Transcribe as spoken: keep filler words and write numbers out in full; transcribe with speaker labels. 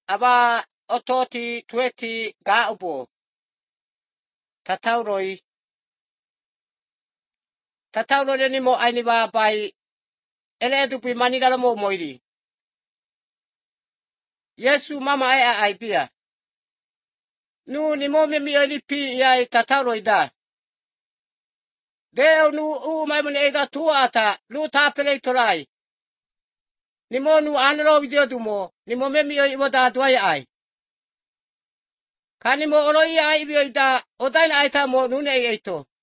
Speaker 1: aba ototi tueti ga ubo. Tatauroi. Tatauroi ni mo aini ba bai. Ele edupi manila mo moiri. Yesu mama e a ai pia. Nu ni mo me mi ali pi ia tatauroi da. Deo nu u mai mone eda tua ata. Lu ta pele torai. Ni mo nu anro video du mo. Ni mo me mi o iwo da duai ai. Kani mo oro ia ai bio ida. Odaina aita mo nune eito.